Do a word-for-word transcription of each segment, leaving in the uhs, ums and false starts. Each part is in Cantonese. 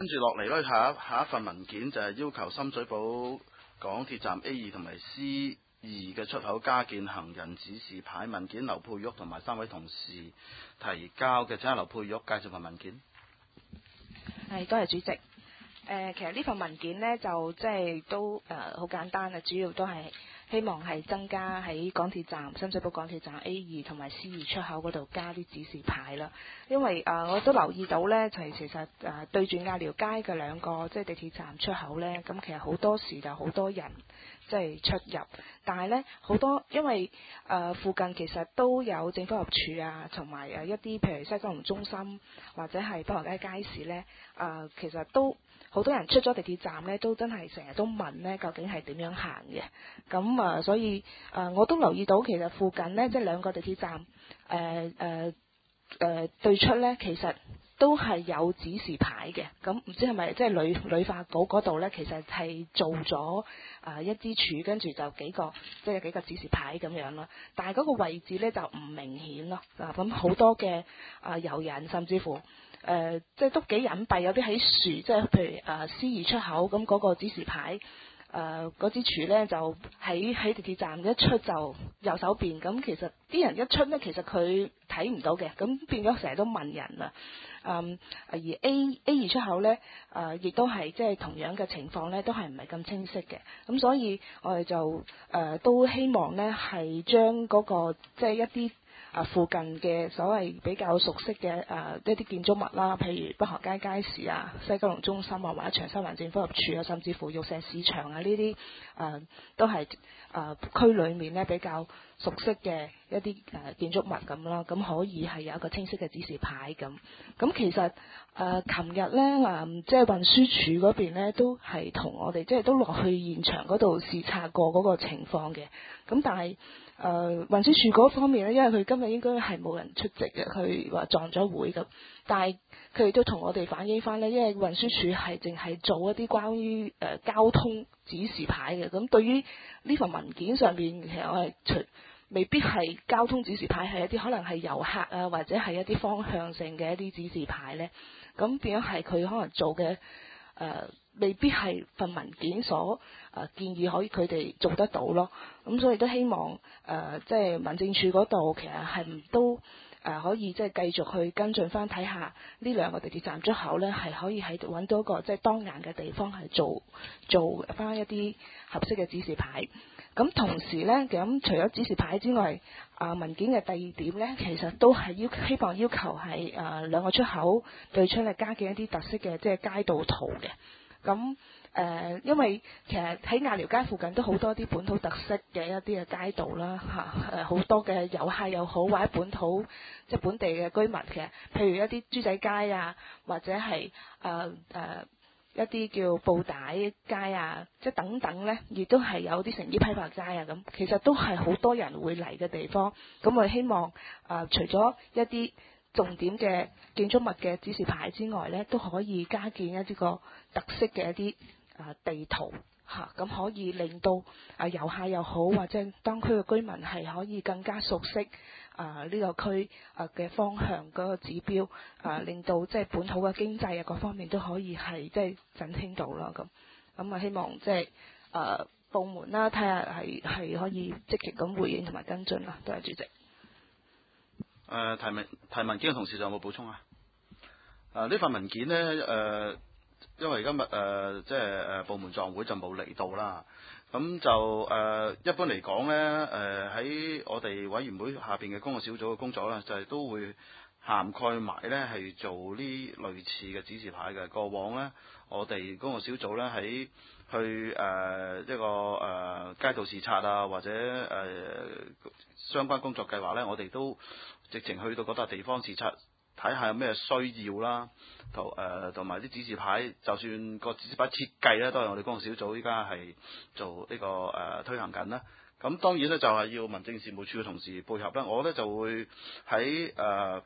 跟住落嚟呢，下一下一份文件就係要求深水埗港鐵站 A 二同埋 C 二嘅出口加建行人指示牌文件，劉佩玉同埋三位同事提交嘅，請阿劉佩玉介紹份文件。 係，多謝主席。誒、呃，其實呢份文件呢，就即係都誒好、呃、簡單啊，主要都係希望係增加喺港鐵站深水埗港鐵站 A 二同埋 C 二出口嗰度加啲指示牌啦。因為誒、呃、我都留意到呢，就係其實誒、呃、對住亞寮街嘅兩個即係地鐵站出口呢，咁其實好多時就好多人即係出入，但係呢，好多因為誒、呃、附近其實都有政府合署啊，同埋誒一啲譬如西九龍中心或者係北河街街市呢，誒、呃、其實都好多人出咗地鐵站呢，都真係成日都問呢究竟係點樣行嘅。咁啊、呃，所以誒、呃、我都留意到其實附近呢，即係兩個地鐵站誒誒誒對出呢，其實都係有指示牌嘅。咁唔知係咪即係旅旅發局嗰度呢，其實係做咗啊、呃、一支柱，跟住就幾個即係幾個指示牌咁樣咯。但係嗰個位置呢，就唔明顯咯。啊，咁好多嘅啊遊人甚至乎。誒、呃，即係都幾隱蔽，有啲喺樹，即係譬如誒、呃、C 二出口咁嗰個指示牌，誒嗰支柱呢，就喺喺地鐵站一出就右手邊，咁其實啲人一出呢，其實佢睇唔到嘅，咁變咗成日都問人啦。嗯，而 A A 二出口呢，誒、呃、亦都係即係同樣嘅情況呢，都係唔係咁清晰嘅，咁所以我哋就誒、呃、都希望呢，係將嗰個即係一啲。啊，附近嘅所謂比較熟悉嘅誒、呃、一啲建築物啦，譬如北河街街市啊、西九龍中心啊，或者長沙灣政府合署啊，甚至乎玉石市場啊，呢啲誒都係誒、呃、區裡面咧比較熟悉嘅一啲誒、呃、建築物咁啦，咁可以係有一個清晰嘅指示牌咁。咁其實誒琴日咧誒即係運輸署嗰邊咧都係同我哋即係都落去現場嗰度視察過嗰個情況嘅。咁但係誒、呃、運輸署嗰方面咧，因為佢今日應該係冇人出席嘅，佢話撞咗會咁。但係佢哋都同我哋反映翻咧，因為運輸署係淨係做一啲關於誒、呃、交通指示牌嘅。咁對於呢份文件上邊，其實我係除未必係交通指示牌，係一啲可能係遊客啊，或者係一啲方向性嘅一啲指示牌咧。咁變咗係佢可能做嘅誒。呃未必係份文件所誒、呃、建議可以佢哋做得到咯，咁所以都希望誒、呃、即係民政處嗰度其實係唔都誒、呃、可以即係繼續去跟進翻睇下呢兩個地鐵站出口咧，係可以喺度揾到一個即係當眼嘅地方係做做翻一啲合適嘅指示牌。咁同時咧，咁除咗指示牌之外，啊、呃、文件嘅第二點咧，其實都係要希望要求係誒、呃、兩個出口對出嚟加建一啲特色嘅即係街道圖嘅。咁誒、呃，因為其實喺亞寮街附近都好多啲本土特色嘅一啲嘅街道啦，嚇誒好多嘅遊客又好，或者本土即係本地嘅居民，其實譬如一啲豬仔街啊，或者係誒誒一啲叫布帶街啊，即係等等咧，亦都係有啲成衣批發街啊，咁其實都係好多人會嚟嘅地方。咁我希望誒、呃，除咗一啲重點嘅建築物嘅指示牌之外咧，都可以加建一啲個特色嘅一啲啊地圖嚇，咁、啊、可以令到啊遊客又好，或者當區嘅居民係可以更加熟悉啊呢、這個區啊嘅方向嗰個指標啊，令到即係本土嘅經濟啊各方面都可以係即係振興到啦咁。咁啊希望即係啊部門啦，睇下係係可以積極咁回應同埋跟進啦。多謝主席。 誒、呃、提文提文件嘅同事仲有冇補充啊？誒、呃、呢份文件呢，誒、呃，因為今日誒、呃、即係誒部門撞會就冇嚟到啦。咁就誒、呃、一般嚟講呢，誒、呃、喺我哋委員會下邊嘅公共小組嘅工作呢，就係、是、都會涵蓋埋呢係做呢類似嘅指示牌嘅。過往呢，我哋公共小組呢，喺去誒、呃、一個誒、呃、街道視察啊，或者誒、呃、相關工作計劃呢，我哋都直情去到嗰笪地方視察，睇下有咩需要啦，同誒同埋啲指示牌，就算個指示牌設計咧，都係我哋公共小組依家係做呢、這個誒、呃、推行緊啦。咁當然咧，就係、是、要民政事務處嘅同事配合啦。我咧就會喺誒、呃、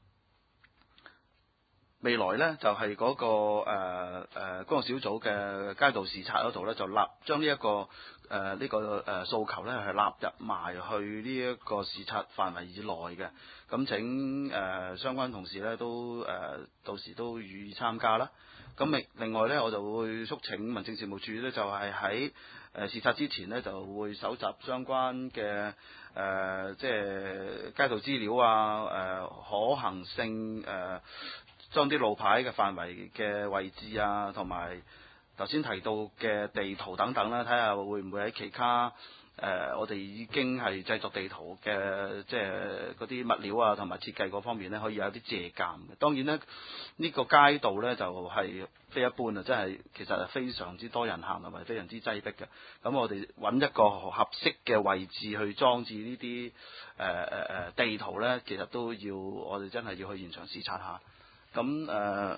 未來咧，就係、是、嗰、那個誒誒公共小組嘅街道視察嗰度咧，就納將呢一個。誒、呃、呢、這個誒、呃、訴求咧係納入埋去呢一個視察範圍以內嘅，咁請誒、呃、相關同事咧都誒、呃、到時都予以參加啦。 咁另另外呢，我就會促請民政事務處呢，就係喺誒視察之前呢，就會搜集相關嘅誒、呃、即係街道資料啊，誒、呃、可行性誒、呃、將啲路牌嘅範圍嘅位置啊，同埋頭先提到嘅地圖等等啦，睇下會唔會喺其他誒、呃、我哋已經係製作地圖嘅即係嗰啲物料啊，同埋設計嗰方面呢，可以有啲借鑑嘅。當然呢，呢、這個街道呢，就係、是、非一般啊，真係其實係非常之多人行同埋非常之擠迫嘅。咁我哋揾一個合適嘅位置去裝置呢啲誒誒誒地圖呢，其實都要我哋真係要去現場視察下。咁誒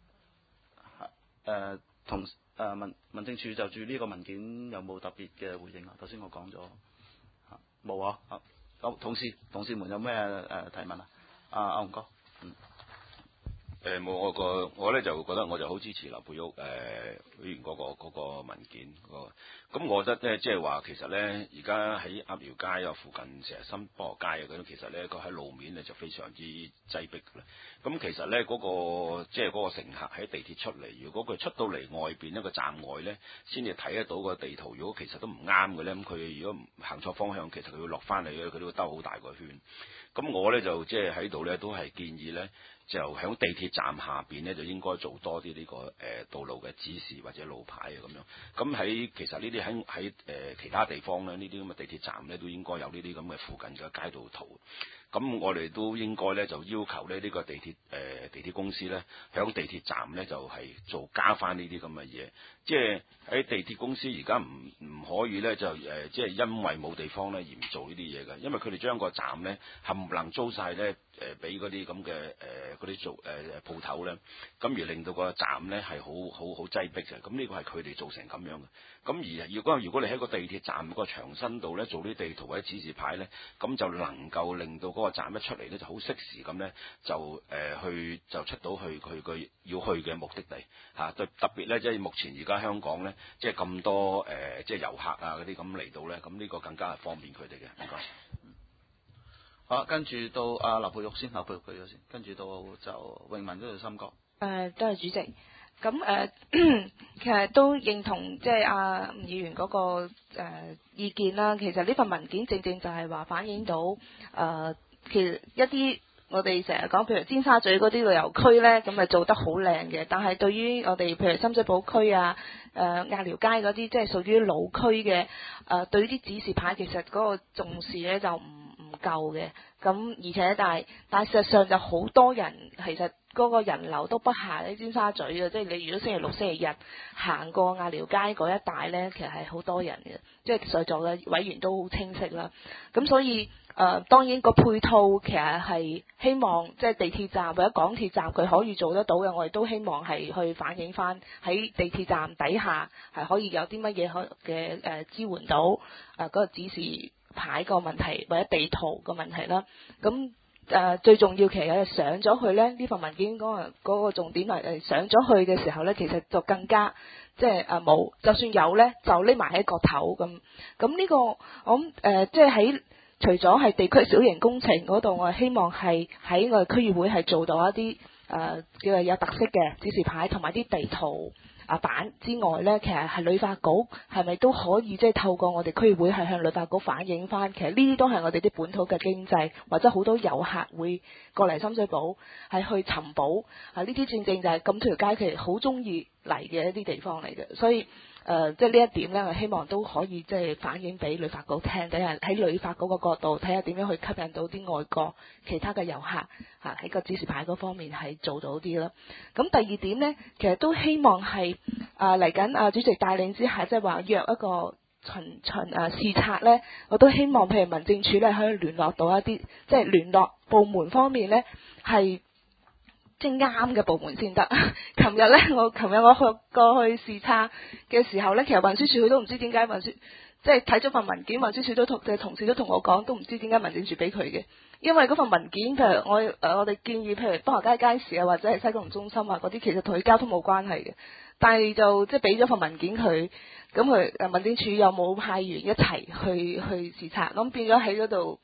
誒同誒民民政處就住呢個文件有冇特別嘅回應啊？頭先我講咗冇啊。好，同事同事們有咩誒提問啊？阿阿洪哥。嗯。 誒冇、呃、我個我咧就覺得我就好支持劉佩玉誒委員嗰個嗰、嗰個文件嗰個，咁我覺得咧即係話其實咧而家喺鴨寮街啊附近成日新菠蘿街啊嗰啲，其實咧佢喺路面咧就非常之擠迫嘅。咁其實咧嗰、嗰個即係嗰個乘客喺地鐵出嚟，如果佢出到嚟外邊一個站外咧，先至睇得到個地圖。如果其實都唔啱嘅咧，咁佢如果唔行錯方向，其實佢要落翻嚟咧，佢都會兜好大個圈。咁我咧就即係喺度咧都係建議咧。就喺地鐵站下邊咧，就應該做多啲呢、這個誒、呃、道路嘅指示或者路牌啊咁樣。咁喺其實呢啲喺喺誒其他地方咧，呢啲咁嘅地鐵站咧，都應該有呢啲咁嘅附近嘅街道圖。咁我哋都應該咧就要求咧呢、這個地鐵誒、呃、地鐵公司咧，喺地鐵站咧就係、是、做加翻呢啲咁嘅嘢。即係喺地鐵公司而家唔唔可以咧就誒、呃，即係因為冇地方咧而唔做呢啲嘢嘅，因為佢哋將個站咧冚唪唥租晒咧誒，俾嗰啲咁嘅誒嗰啲做誒鋪頭咧，咁、呃、而令到個站咧係好好好擠迫嘅。咁呢個係佢哋造成咁樣嘅。咁而如果如果你喺個地鐵站個牆身度咧做啲地圖或者指示牌咧，咁就能夠令到嗰個站一出嚟咧就好適時咁咧就誒、呃、去就出到去佢佢要去嘅目的地嚇。特、啊、特別咧即係目前而家香港咧即係咁多誒、呃、即係遊客啊嗰啲咁嚟到咧，咁呢個更加係方便佢哋嘅。唔該。 好，跟住到阿劉佩玉先，劉佩玉佢咗先，跟住到就詠雯嗰度深角。 誒，多謝主席。咁誒、呃，其實都認同即係阿吳議員嗰、那個、呃、意見啦。其實呢份文件正正就係話反映到誒、呃，其實一啲我哋成日講，譬如尖沙咀嗰啲旅遊區呢，咁咪做得好靚嘅。但係對於我哋譬如深水埗區啊、誒鴨寮街嗰啲，即係屬於老區嘅誒、呃，對於啲指示牌其實嗰個重視呢就唔唔夠嘅。咁而且但係但係事實上就好多人其實。嗰個人流都不下喺尖沙咀嘅，即係你如果星期六、星期日行過鴨寮街嗰一帶呢，其實係好多人嘅，即係在座嘅委員都好清晰啦。咁所以誒、呃，當然個配套其實係希望即係地鐵站或者港鐵站佢可以做得到嘅，我哋都希望係去反映翻喺地鐵站底下係可以有啲乜嘢可嘅誒支援到誒嗰、呃嗰個指示牌個問題或者地圖個問題啦。咁誒、呃、最重要其實係上咗去咧，呢份文件嗰個嗰個重點係誒上咗去嘅時候咧，其實就更加即係誒冇，就算有咧就匿埋喺個頭咁。咁呢個我諗誒即係喺除咗係地區小型工程嗰度，我係希望係喺我哋區議會係做到一啲誒叫做有特色嘅指示牌同埋啲地圖啊版之外呢，其實係旅發局係咪都可以即係透過我哋區議會係向旅發局反映翻，其實呢啲都係我哋啲本土嘅經濟，或者好多遊客會過嚟深水埗係去尋寶啊！呢啲正正就係咁條街其實好中意嚟嘅一啲地方嚟嘅，所以誒、呃、即係呢一點呢，我希望都可以即係反映俾旅發局聽，睇下喺旅發局個角度睇下點樣去吸引到啲外國其他嘅遊客嚇喺個指示牌嗰方面係做到啲啦。咁第二點呢，其實都希望係啊嚟緊啊主席帶領之下，即係話約一個巡巡啊視察呢，我都希望譬如民政處咧可以聯絡到一啲即係聯絡部門方面呢，係即係啱嘅部門先得。琴日呢，我琴日我去過去視察嘅時候呢，其實運輸署佢都唔知點解運輸即係睇咗份文件，運輸署都同嘅同事都同我講，都唔知點解民政處俾佢嘅。因為嗰份文件，譬如我誒、呃、我哋建議，譬如東華街街市啊，或者係西九龍中心啊嗰啲，其實同佢交通冇關係嘅。但係就即係俾咗份文件佢，咁佢誒民政處又冇派員一齊去去視察，咁變咗喺嗰度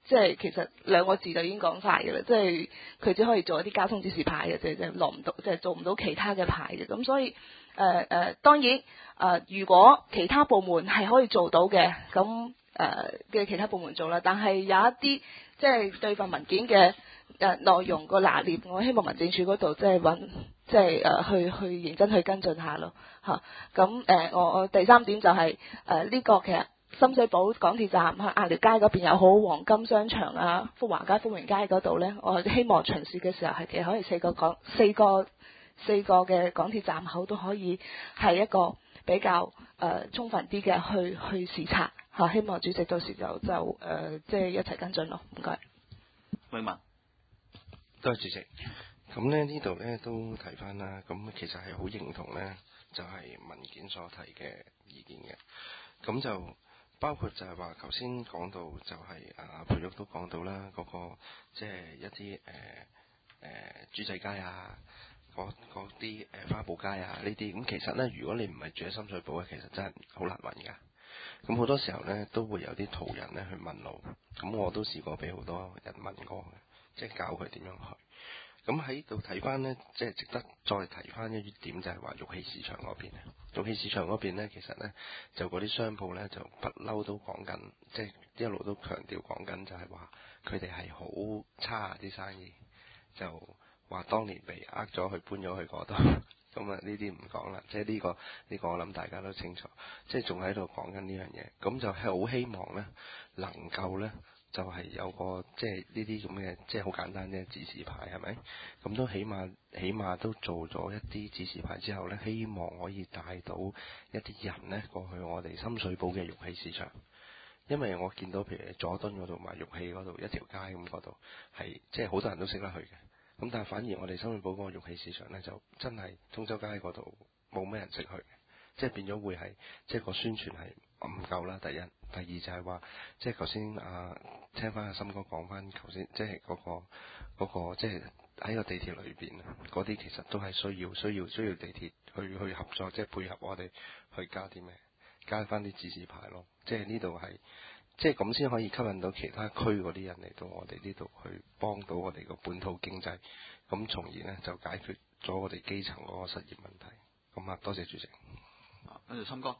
即係其實兩個字就已經講晒嘅啦，即係佢只可以做一啲交通指示牌嘅啫，即係落唔到，即係做唔到其他嘅牌嘅。咁所以誒誒、呃呃，當然誒、呃，如果其他部門係可以做到嘅，咁誒嘅其他部門做啦。但係有一啲即係對份文件嘅誒內容個拿捏，我希望民政處嗰度即係揾即係誒去去認真去跟進下咯嚇。咁、啊、誒、呃，我我第三點就係誒呢個其實。深水埗港鐵站喺鴨寮街嗰邊又好，黃金商場啊、福華街、福榮街嗰度呢，我希望巡視嘅時候係其實可以四個港四個四個嘅港鐵站口都可以係一個比較誒、呃、充分啲嘅去去視察嚇、啊。希望主席到時就就誒、呃、即係一齊跟進咯。唔該。 永文， 多謝主席。咁咧呢度咧都提翻啦，咁其實係好認同呢，就係、是、文件所提嘅意見嘅，咁就。包括就係話，頭先講到就係啊，培育都講到啦，嗰、那個即係、就是、一啲誒誒豬仔街啊，嗰啲誒花圃街啊呢啲，咁其實咧，如果你唔係住喺深水埗咧，其實真係好難揾㗎。咁好多時候咧，都會有啲途人咧去問路，咁我都試過俾好多人問過嘅，即係教佢點樣去。咁喺度睇翻呢，即係值得再提翻一點，就係話玉器市場嗰邊咧。玉器市場嗰邊呢，其實呢，就嗰啲商鋪呢，就不嬲都講緊，即係一路都強調講緊，就係話佢哋係好差啲生意，就話當年被呃咗去搬咗去嗰度。咁啊，呢啲唔講啦，即係呢個呢個我諗大家都清楚，即係仲喺度講緊呢樣嘢。咁就係好希望呢，能夠呢。就係有個即係呢啲咁嘅，即係好簡單嘅指示牌，係咪？咁都起碼起碼都做咗一啲指示牌之後呢，希望可以帶到一啲人呢過去我哋深水埗嘅玉器市場。因為我見到譬如佐敦嗰度賣玉器嗰度一條街咁嗰度係即係好多人都識得去嘅。咁但係反而我哋深水埗嗰個玉器市場呢，就真係中洲街嗰度冇咩人識去嘅，即係變咗會係即係個宣傳係唔夠啦。第一，第二就係話，即係頭先啊，聽翻阿森哥講翻頭先，即係嗰個嗰個即係喺個地鐵裏邊啊，嗰啲其實都係需要需要需要地鐵去去合作，即係配合我哋去加啲咩，加翻啲指示牌咯。即係呢度係即係咁先可以吸引到其他區嗰啲人嚟到我哋呢度去幫到我哋個本土經濟，咁從而呢就解決咗我哋基層嗰個失業問題。咁啊，多謝主席。 跟住森哥。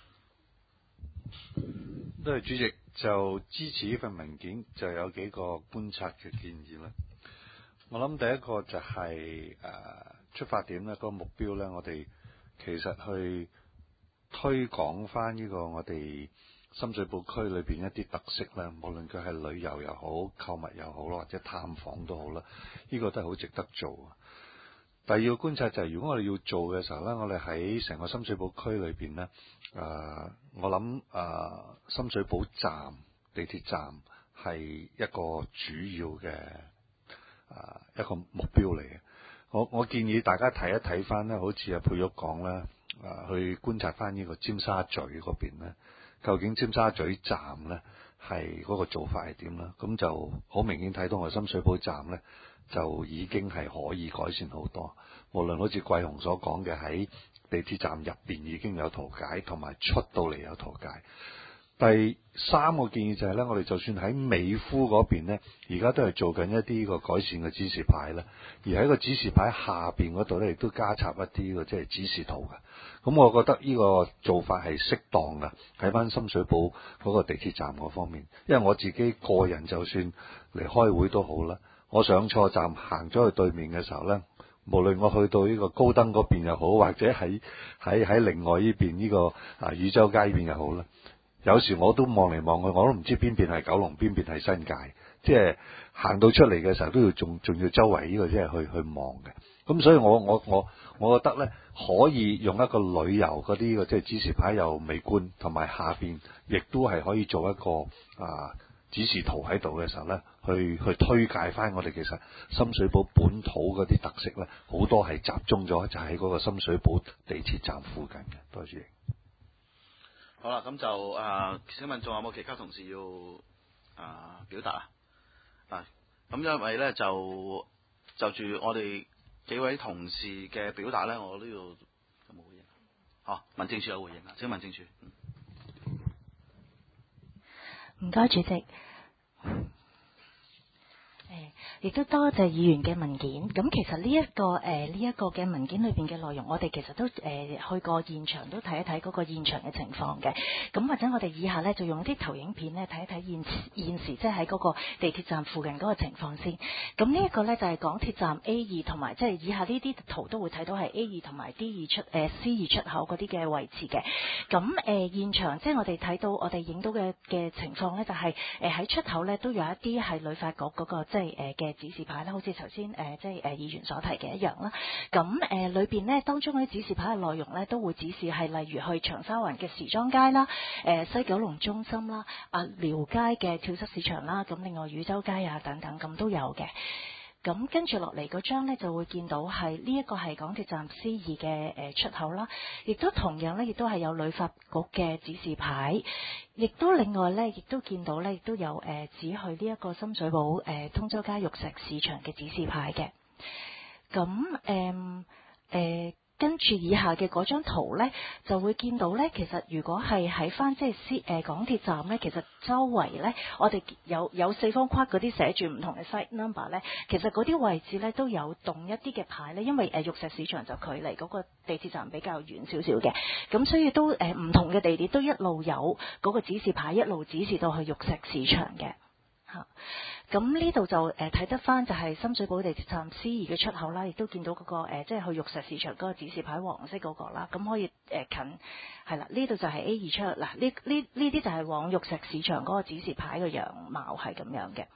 多謝主席，就支持呢份文件，就有幾個觀察嘅建議啦。我諗第一個就係、是、誒、呃、出發點咧，嗰、那個目標咧，我哋其實去推廣翻呢個我哋深水埗區裏邊一啲特色咧，無論佢係旅遊又好、購物又好或者探訪都好啦，呢、這個都係好值得做。第二個觀察就係、是，如果我哋要做嘅時候咧，我哋喺成個深水埗區裏邊咧，誒、呃，我諗誒、呃、深水埗站地鐵站係一個主要嘅誒、呃、一個目標嚟嘅。我我建議大家睇一睇翻咧，好似阿佩玉講啦，誒、呃、去觀察翻呢個尖沙咀嗰邊咧，究竟尖沙咀站咧係嗰個做法係點啦？咁就好明顯睇到我深水埗站咧，就已經係可以改善好多，無論好似桂雄所講嘅喺地鐵站入邊已經有圖解，同埋出到嚟有圖解。第三個建議就係咧，我哋就算喺美孚嗰邊咧，而家都係做緊一啲個改善嘅指示牌啦，而喺個指示牌下邊嗰度咧，亦都加插一啲個即係指示圖嘅。咁我覺得呢個做法係適當嘅，睇翻深水埗嗰個地鐵站嗰方面，因為我自己個人就算嚟開會都好啦。我上錯站行咗去對面嘅時候呢，無論我去到呢個高登嗰邊又好，或者喺喺喺另外呢邊呢個啊汝州街呢邊又好啦，有時我都望嚟望去，我都唔知邊邊係九龍，邊邊係新界，即係行到出嚟嘅時候都要仲仲要周圍呢個即係去去望嘅。咁所以我我我我覺得呢，可以用一個旅遊嗰啲個即係指示牌又美觀，同埋下邊亦都係可以做一個啊指示圖喺度嘅時候呢，去去推介翻我哋其實深水埗本土嗰啲特色呢，好多係集中咗就喺嗰個深水埗地鐵站附近嘅。多謝。 好啦，咁就啊，請問仲有冇其他同事要啊表達啊？啊，咁因為呢，就就住我哋幾位同事嘅表達呢，我都要有冇回應？好，民政處有回應啊，請民政處。 唔該，主席。 亦都多謝議員嘅文件。咁其實呢、這、一個誒呢一個嘅文件裏邊嘅內容，我哋其實都誒、呃、去過現場，都睇一睇嗰個現場嘅情況嘅。咁或者我哋以下呢，就用啲投影片呢睇一睇現現時即係喺嗰個地鐵站附近嗰個情況先。咁呢一個呢，就係、是、港鐵站 A 二同埋即係以下呢啲圖都會睇到係 A 二同埋 D 二出誒、呃、C 二出口嗰啲嘅位置嘅。咁誒、呃、現場即係我哋睇到我哋影到嘅嘅情況呢，就係誒喺出口呢，都有一啲係旅發局嗰、那個即係誒嘅指示牌啦，好似頭先誒即係誒議員所提嘅一樣啦。咁誒裏邊呢，當中嗰啲指示牌嘅內容呢，都會指示係例如去長沙灣嘅時裝街啦、誒、呃、西九龍中心啦、啊寮街嘅跳蚤市場啦，咁另外汝州街啊等等咁都有嘅。咁跟住落嚟嗰張呢，就會見到係呢一個係港鐵站 C 二嘅誒出口啦，亦都同樣呢，亦都係有旅發局嘅指示牌，亦都另外呢，亦都見到呢，亦都有誒、呃、指去呢一個深水埗誒、呃、通州街玉石市場嘅指示牌嘅。咁誒誒跟住以下嘅嗰張圖呢，就會見到呢，其實如果係喺翻即係 C 誒港鐵站呢，其實周圍呢，我哋有有四方框嗰啲寫住唔同嘅 site number 呢，其實嗰啲位置呢，都有動一啲嘅牌呢，因為誒、呃、玉石市場就距離嗰個地鐵站比較遠少少嘅，咁所以都誒唔、呃、同嘅地點都一路有嗰個指示牌，一路指示到去玉石市場嘅。嚇，咁呢度就誒睇、呃、得翻就係深水埗地鐵站 C 二嘅出口啦，亦都見到嗰、那個、呃、即係去玉石市場嗰個指示牌黃色嗰、那個啦，咁可以誒、呃、近係啦，呢度就係 A 二出口嗱，呢呢呢啲就係往玉石市場嗰個指示牌嘅樣貌係咁樣嘅，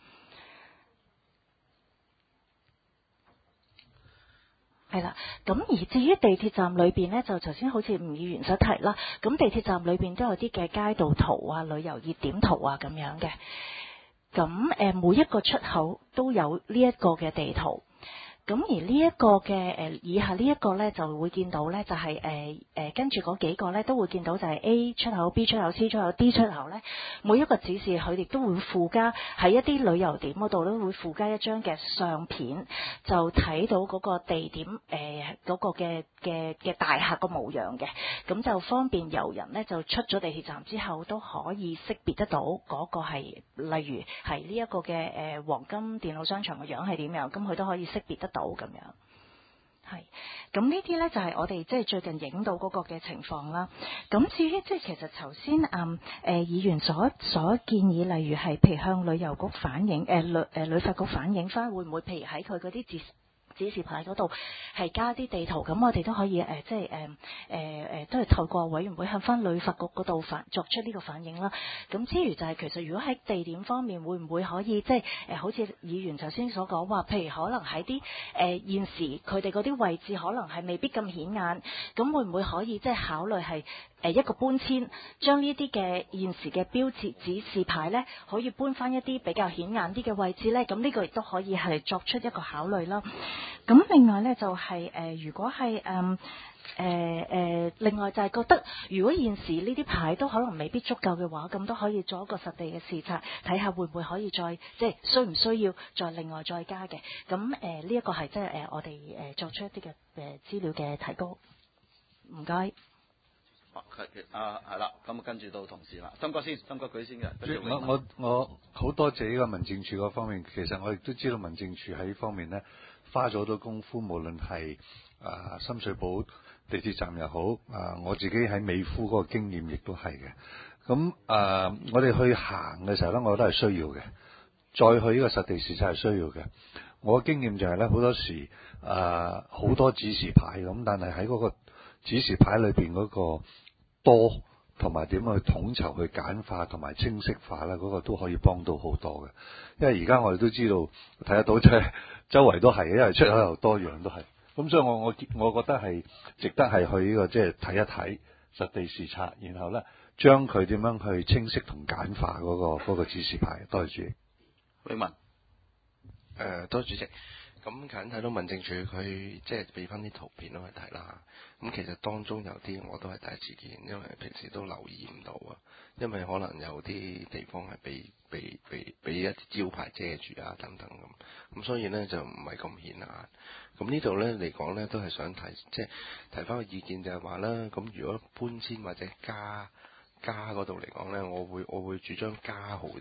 係啦。咁而至於地鐵站裏邊呢，就頭先好似吳議員所提啦，咁地鐵站裏邊都有啲嘅街道圖啊、旅遊熱點圖啊咁樣嘅。咁誒每一個出口都有呢一個嘅地圖，咁而呢一個嘅誒以下呢一個呢，就會見到呢，就係誒誒跟住嗰幾個呢，都會見到就係 A 出口、B 出口、C 出口、D 出口呢，每一個指示佢哋都會附加喺一啲旅遊點嗰度都會附加一張嘅相片，就睇到嗰個地點誒嗰、呃嗰個嘅嘅嘅大廈個模樣嘅，咁就方便遊人呢，就出咗地鐵站之後都可以識別得到嗰個係，例如係呢一個嘅誒、呃、黃金電腦商場嘅樣係點樣，咁佢都可以識別得到咁樣。係，咁呢啲呢，就係、是、我哋即係最近影到嗰個嘅情況啦。咁至於即係其實頭先嗯誒、呃、議員所所建議，例如係譬如向旅遊局反映，誒、呃、旅誒旅發局反映翻，會唔會譬如喺佢嗰啲指指示牌嗰度係加啲地圖，咁我哋都可以誒、呃，即係誒誒誒，都係透過委員會向翻旅發局嗰度反作出呢個反應啦。咁之餘就係其實如果喺地點方面，會唔會可以即係誒、呃，好似議員頭先所講話，譬如可能喺啲誒現時佢哋嗰啲位置可能係未必咁顯眼，咁會唔會可以即係考慮係誒一個搬遷，將呢啲嘅現時嘅標誌指示牌咧，可以搬翻一啲比較顯眼啲嘅位置咧？咁呢個亦都可以係作出一個考慮啦。咁另外咧就係、是、誒、呃，如果係誒誒誒，另外就係覺得，如果現時呢啲牌都可能未必足夠嘅話，咁都可以做一個實地嘅視察，睇下會唔會可以再即係需唔需要再另外再加嘅。咁誒呢一個係即係誒我哋誒、呃、作出一啲嘅誒資料嘅提高。唔該。 啊，係啦，咁跟住到同事啦，曾哥先，曾哥舉先嘅。 我我我好多謝呢個民政處嗰方面，其實我亦都知道民政處喺呢方面呢花咗好多功夫，無論係啊深水埗地鐵站又好，啊我自己喺美孚嗰個經驗亦都係嘅。咁啊，我哋去行嘅時候呢，我覺得係需要嘅。再去呢個實地視察係需要嘅。我嘅經驗就係呢，好多時啊好多指示牌咁，但係喺嗰個指示牌裏邊嗰個多同埋點樣去統籌、去簡化同埋清晰化咧，嗰、那個都可以幫到好多嘅。因為而家我哋都知道睇得到，即係周圍都係，因為出口又多樣都係。咁所以我我我覺得係值得係去呢、這個即係睇一睇實地視察，然後咧將佢點樣去清晰同簡化嗰、那個那個指示牌。多謝主席。 偉文， 誒多謝主席。咁近睇到民政處佢即係俾翻啲圖片我去睇啦。咁其實當中有啲我都係第一次見，因為平時都留意唔到啊。因為可能有啲地方係被被被俾一啲招牌遮住啊等等咁，咁所以呢，就唔係咁顯眼。咁呢度呢嚟講呢，都係想提即係提翻個意見，就係話啦，咁如果搬遷或者加加嗰度嚟講呢，我會我會主張加好啲。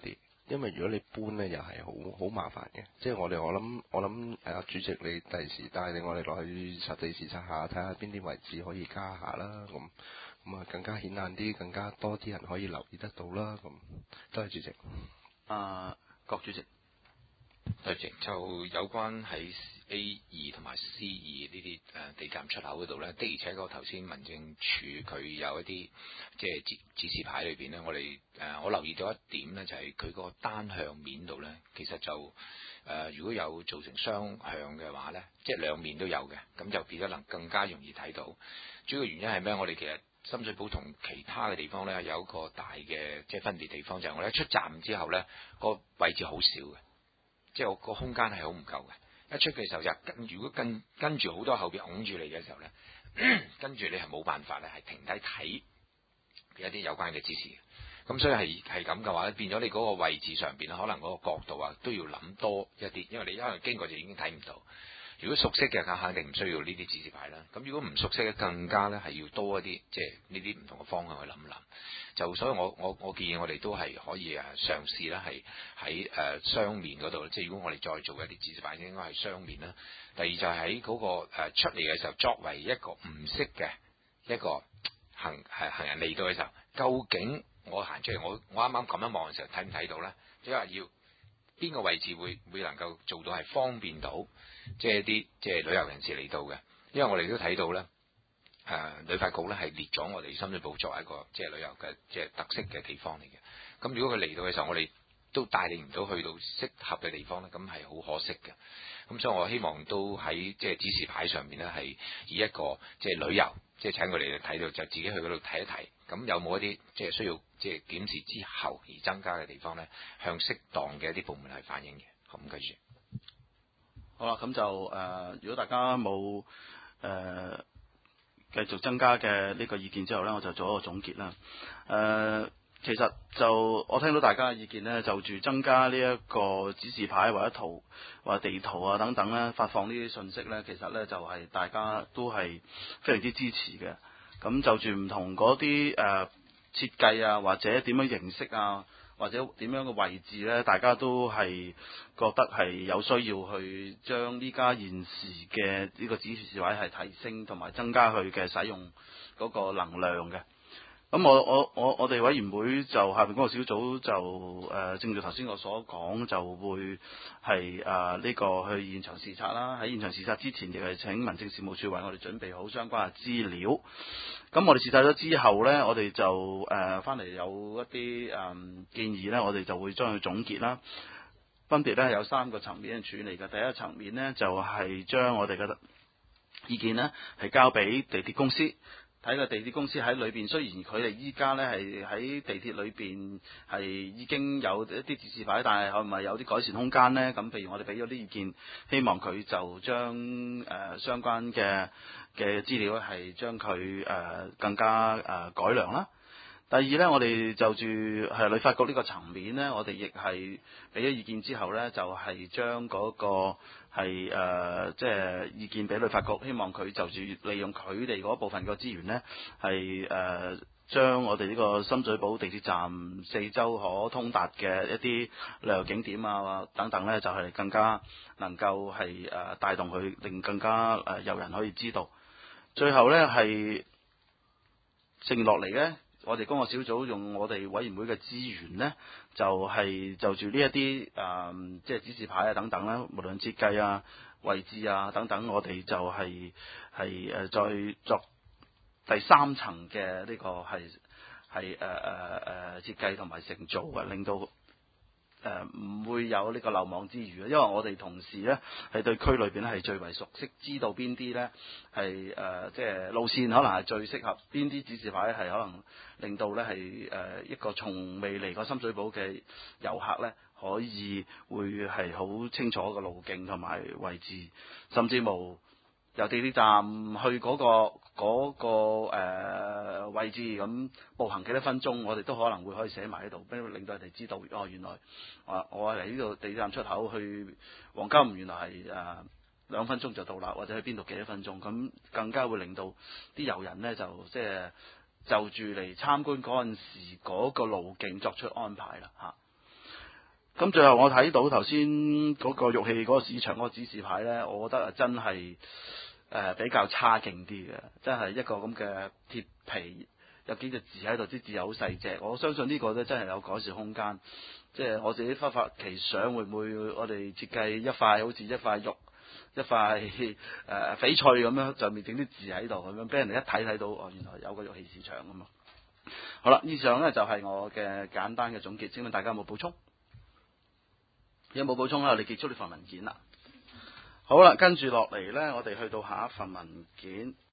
因為如果你搬咧，又係好好麻煩嘅。即係我哋我諗我諗誒，主席你第時帶領我哋落去實地視察下，睇下邊啲位置可以加下啦。咁咁啊，更加顯眼啲，更加多啲人可以留意得到啦。咁多謝主席。 啊，郭主席。 多謝。就有關喺 A 二同埋 C 二呢啲誒地站出口嗰度呢，的而且確頭先民政處佢有一啲即係指指示牌裏邊呢，我哋誒、呃、我留意到一點呢，就係佢個單向面度呢，其實就誒、呃、如果有造成雙向嘅話呢，即係兩面都有嘅，咁就變得能更加容易睇到。主要原因係咩？我哋其實深水埗同其他嘅地方呢，有一個大嘅即係分別地方，就係、是、我哋一出站之後呢，個位置好少嘅。即係我個空間係好唔夠嘅，一出嘅時候就跟，如果跟跟住好多後邊擁住你嘅時候咧，跟住你係冇辦法咧，係停低睇一啲有關嘅指示。咁所以係係咁嘅話咧，變咗你嗰個位置上邊咧，可能嗰個角度啊都要諗多一啲，因為你一路經過就已經睇唔到。如果熟悉嘅，咁肯定唔需要呢啲指示牌啦。咁如果唔熟悉嘅，更加咧係要多一啲，即係呢啲唔同嘅方向去諗諗。就所以我我我建議我哋都係可以誒嘗試啦，係喺誒雙面嗰度，即係如果我哋再做一啲指示牌，應該係雙面啦。第二就係喺嗰個誒出嚟嘅時候，作為一個唔識嘅一個行係行人嚟到嘅時候，究竟我行出嚟，我我啱啱咁樣望嘅時候睇唔睇到咧？即係話要邊個位置會會能夠做到係方便到，即係一啲即係旅遊人士嚟到嘅，因為我哋都睇到咧。誒、呃、旅發局咧係列咗我哋深水埗作為一個即係旅遊嘅即係特色嘅地方嚟嘅。咁如果佢嚟到嘅時候，我哋都帶領唔到去到適合嘅地方咧，咁係好可惜嘅。咁所以我希望都喺即係指示牌上面咧，係以一個即係旅遊，即係請佢哋睇到就自己去嗰度睇一睇。咁有冇一啲即係需要即係檢視之後而增加嘅地方咧，向適當嘅一啲部門係反映嘅。咁繼續。 好啦，咁就誒、呃，如果大家冇誒。呃繼續增加嘅呢個意見之後呢，我就做一個總結啦。誒、呃，其實就我聽到大家嘅意見呢，就住增加呢一個指示牌或者圖或者地圖啊等等呢，發放呢啲信息呢，其實呢就係、是、大家都係非常之支持嘅。咁就住唔同嗰啲誒設計啊，或者點樣形式啊，或者點樣嘅位置呢，大家都係覺得係有需要去將呢家現時嘅呢個指示位係提升同埋增加佢嘅使用嗰個能量嘅。咁我我我我哋委員會就下邊嗰個小組就誒、呃，正如頭先我所講，就會係誒呢個去現場視察啦。喺現場視察之前，亦係請民政事務處為我哋準備好相關嘅資料。咁我哋視察咗之後呢，我哋就誒翻嚟有一啲誒、呃、建議呢，我哋就會將佢總結啦。分別呢有三個層面去處理嘅。第一層面呢，就係、是、將我哋嘅意見呢係交俾地鐵公司。睇個地鐵公司喺裏邊，雖然佢哋依家呢係喺地鐵裏邊係已經有一啲指示牌，但係係咪有啲改善空間呢？咁譬如我哋俾咗啲意見，希望佢就將誒、呃、相關嘅嘅資料係將佢誒更加誒、呃、改良啦。第二呢，我哋就住係旅發局呢個層面呢，我哋亦係俾咗意見之後呢，就係將嗰個係誒即係意見俾旅發局，希望佢就住利用佢哋嗰部分個資源呢，係誒將我哋呢個深水埗地鐵站四周可通達嘅一啲旅遊景點啊等等呢，就係、是、更加能夠係誒帶動佢，令更加誒有人可以知道。最後呢，係剩落嚟呢。我哋工作小組用我哋委員會嘅資源呢，就係、是、就住呢一啲誒，即係指示牌啊等等啦，無論設計啊、位置啊等等，我哋就係係誒再作第三層嘅呢個係係誒誒誒設計同埋承造嘅，令到誒唔會有呢個漏網之魚。因為我哋同事呢，係對區裏邊咧係最為熟悉，知道邊啲呢係誒即係路線可能係最適合，邊啲指示牌係可能令到呢係誒一個從未嚟過深水埗嘅遊客呢，可以會係好清楚嘅路徑同埋位置，甚至無由地鐵站去嗰、嗰個嗰、嗰個誒、呃、位置，咁步行幾多分鐘，我哋都可能會可以寫埋喺度，令到人哋知道哦，原來啊我嚟呢度地鐵站出口去黃金園原來係誒兩分鐘就到啦，或者去邊度幾多分鐘，咁更加會令到啲遊人呢，就即係就住嚟參觀嗰陣時嗰個路徑作出安排啦嚇。 咁最後我睇到頭先嗰個玉器嗰個市場嗰個指示牌咧，我覺得啊真係誒、呃、比較差勁啲嘅，真係一個咁嘅鐵皮有幾隻字喺度，啲字又好細隻。我相信呢個咧真係有改善空間。即係我自己忽發奇想，會唔會我哋設計一塊好似一塊肉、一塊誒、呃、翡翠咁樣，上面整啲字喺度咁樣，俾人哋一睇睇到哦，原來有個玉器市場咁嘛。好啦，以上咧就係、是、我嘅簡單嘅總結，請問大家有冇補充？有冇補充咧？我哋結束呢份文件啦。好啦，跟住落嚟咧，我哋去到下一份文件。